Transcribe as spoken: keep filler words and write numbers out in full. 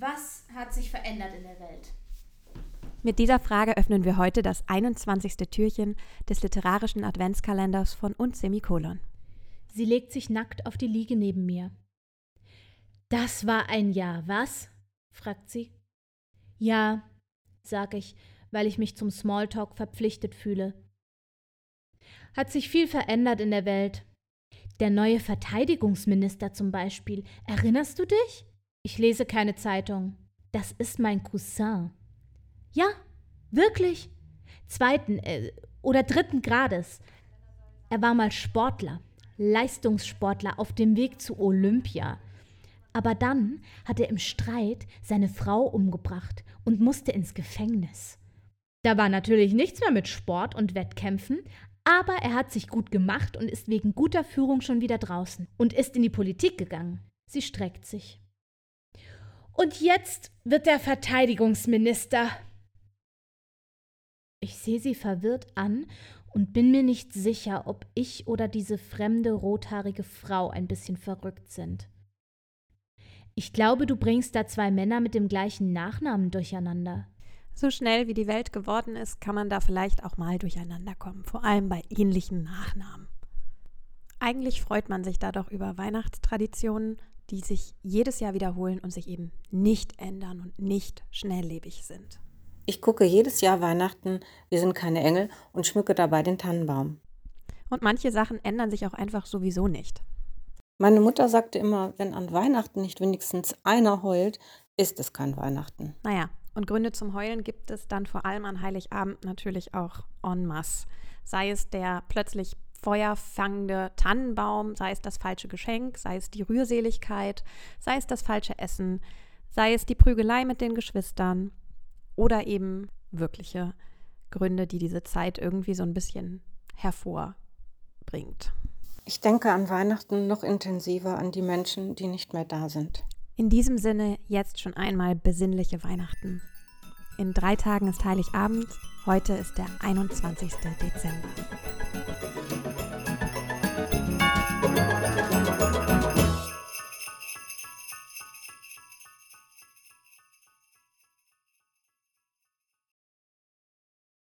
Was hat sich verändert in der Welt? Mit dieser Frage öffnen wir heute das einundzwanzigste Türchen des literarischen Adventskalenders von und Semikolon. Sie legt sich nackt auf die Liege neben mir. Das war ein Jahr, was? Fragt sie. Ja, sag ich, weil ich mich zum Smalltalk verpflichtet fühle. Hat sich viel verändert in der Welt. Der neue Verteidigungsminister zum Beispiel. Erinnerst du dich? Ich lese keine Zeitung. Das ist mein Cousin. Ja, wirklich. Zweiten äh, oder dritten Grades. Er war mal Sportler, Leistungssportler auf dem Weg zu Olympia. Aber dann hat er im Streit seine Frau umgebracht und musste ins Gefängnis. Da war natürlich nichts mehr mit Sport und Wettkämpfen, aber er hat sich gut gemacht und ist wegen guter Führung schon wieder draußen und ist in die Politik gegangen. Sie streckt sich. Und jetzt wird er Verteidigungsminister. Ich sehe sie verwirrt an und bin mir nicht sicher, ob ich oder diese fremde, rothaarige Frau ein bisschen verrückt sind. Ich glaube, du bringst da zwei Männer mit dem gleichen Nachnamen durcheinander. So schnell wie die Welt geworden ist, kann man da vielleicht auch mal durcheinander kommen, vor allem bei ähnlichen Nachnamen. Eigentlich freut man sich da doch über Weihnachtstraditionen, die sich jedes Jahr wiederholen und sich eben nicht ändern und nicht schnelllebig sind. Ich gucke jedes Jahr Weihnachten, wir sind keine Engel, und schmücke dabei den Tannenbaum. Und manche Sachen ändern sich auch einfach sowieso nicht. Meine Mutter sagte immer, wenn an Weihnachten nicht wenigstens einer heult, ist es kein Weihnachten. Naja, und Gründe zum Heulen gibt es dann vor allem an Heiligabend natürlich auch en masse. Sei es der plötzlich feuerfangende Tannenbaum, sei es das falsche Geschenk, sei es die Rührseligkeit, sei es das falsche Essen, sei es die Prügelei mit den Geschwistern oder eben wirkliche Gründe, die diese Zeit irgendwie so ein bisschen hervorbringt. Ich denke an Weihnachten noch intensiver an die Menschen, die nicht mehr da sind. In diesem Sinne jetzt schon einmal besinnliche Weihnachten. In drei Tagen ist Heiligabend, heute ist der einundzwanzigste Dezember.